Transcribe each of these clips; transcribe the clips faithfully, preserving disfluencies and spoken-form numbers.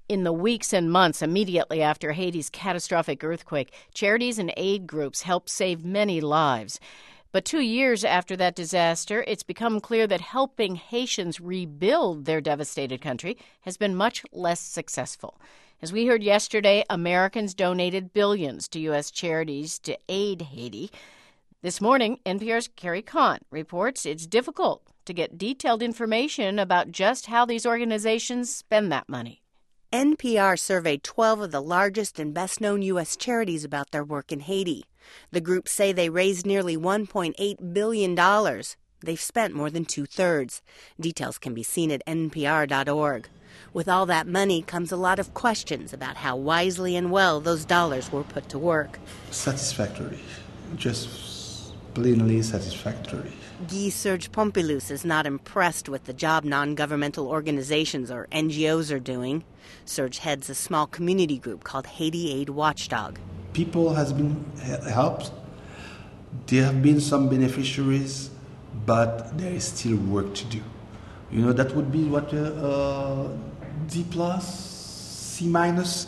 In the weeks and months immediately after Haiti's catastrophic earthquake, charities and aid groups helped save many lives. But two years after that disaster, it's become clear that helping Haitians rebuild their devastated country has been much less successful. As we heard yesterday, Americans donated billions to U S charities to aid Haiti. This morning, N P R's Carrie Kahn reports it's difficult to get detailed information about just how these organizations spend that money. N P R surveyed twelve of the largest and best-known U S charities about their work in Haiti. The groups say they raised nearly one point eight billion dollars. They've spent more than two-thirds. Details can be seen at N P R dot org. With all that money comes a lot of questions about how wisely and well those dollars were put to work. Satisfactory. Just plainly satisfactory. Guy Serge Pompilus is not impressed with the job non-governmental organizations or N G Os are doing. Serge heads a small community group called Haiti Aid Watchdog. People has been helped. There have been some beneficiaries, but there is still work to do. You know, that would be what, uh, uh, D plus, C minus?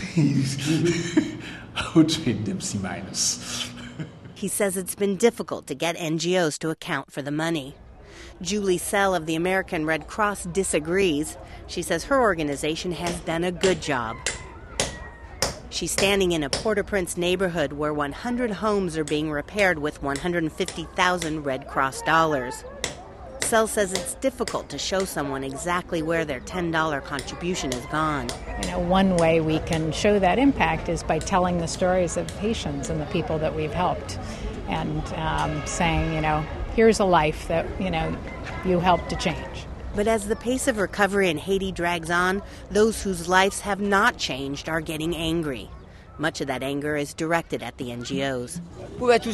I would rate them C minus. He says it's been difficult to get N G Os to account for the money. Julie Sell of the American Red Cross disagrees. She says her organization has done a good job. She's standing in a Port-au-Prince neighborhood where one hundred homes are being repaired with one hundred fifty thousand Red Cross dollars. Sell says it's difficult to show someone exactly where their ten dollars contribution has gone. You know, one way we can show that impact is by telling the stories of Haitians and the people that we've helped, and um, saying, you know, here's a life that, you know, you helped to change. But as the pace of recovery in Haiti drags on, those whose lives have not changed are getting angry. Much of that anger is directed at the N G Os. What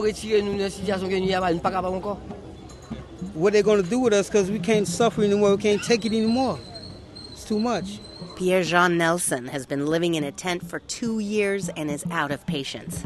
are they going to do with us, because we can't suffer anymore, we can't take it anymore. It's too much. Pierre-Jean Nelson has been living in a tent for two years and is out of patience.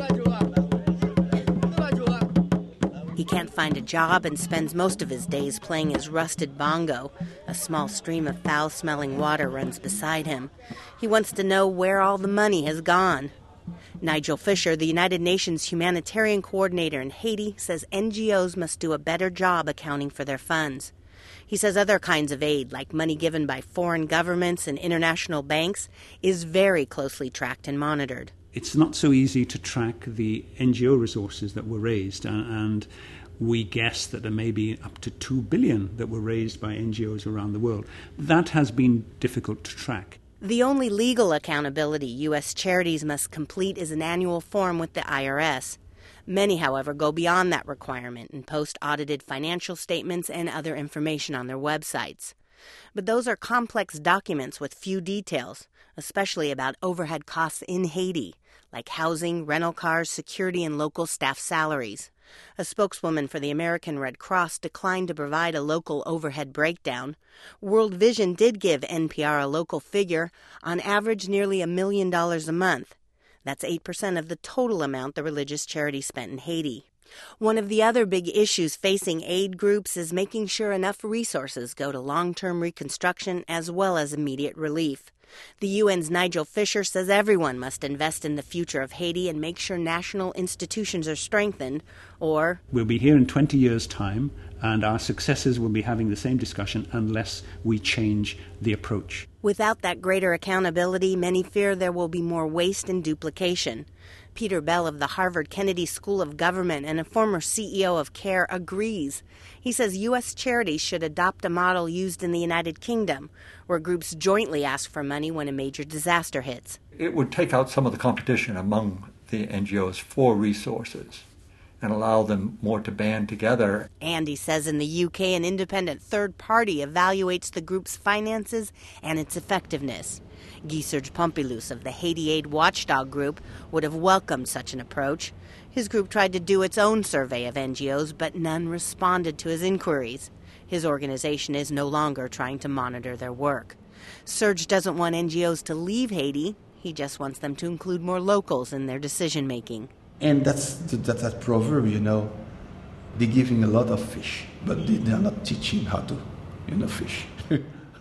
He can't find a job and spends most of his days playing his rusted bongo. A small stream of foul-smelling water runs beside him. He wants to know where all the money has gone. Nigel Fisher, the United Nations humanitarian coordinator in Haiti, says N G Os must do a better job accounting for their funds. He says other kinds of aid, like money given by foreign governments and international banks, is very closely tracked and monitored. It's not so easy to track the N G O resources that were raised, and we guess that there may be up to two billion dollars that were raised by N G Os around the world. That has been difficult to track. The only legal accountability U S charities must complete is an annual form with the I R S. Many, however, go beyond that requirement and post audited financial statements and other information on their websites. But those are complex documents with few details, especially about overhead costs in Haiti, like housing, rental cars, security, and local staff salaries. A spokeswoman for the American Red Cross declined to provide a local overhead breakdown. World Vision did give N P R a local figure, on average nearly a million dollars a month. That's eight percent of the total amount the religious charity spent in Haiti. One of the other big issues facing aid groups is making sure enough resources go to long-term reconstruction as well as immediate relief. The U N's Nigel Fisher says everyone must invest in the future of Haiti and make sure national institutions are strengthened, or we'll be here in twenty years' time, and our successors will be having the same discussion unless we change the approach. Without that greater accountability, many fear there will be more waste and duplication. Peter Bell of the Harvard Kennedy School of Government and a former C E O of CARE agrees. He says U S charities should adopt a model used in the United Kingdom, where groups jointly ask for money when a major disaster hits. It would take out some of the competition among the N G Os for resources and allow them more to band together. And he says in the U K, an independent third party evaluates the group's finances and its effectiveness. Guy Serge Pompilus of the Haiti Aid Watchdog Group would have welcomed such an approach. His group tried to do its own survey of N G Os, but none responded to his inquiries. His organization is no longer trying to monitor their work. Serge doesn't want N G Os to leave Haiti. He just wants them to include more locals in their decision-making. And that's that, that proverb, you know, they're giving a lot of fish, but they're not teaching how to, you know, fish.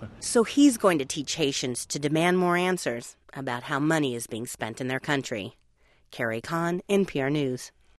So he's going to teach Haitians to demand more answers about how money is being spent in their country. Carrie Kahn, N P R News.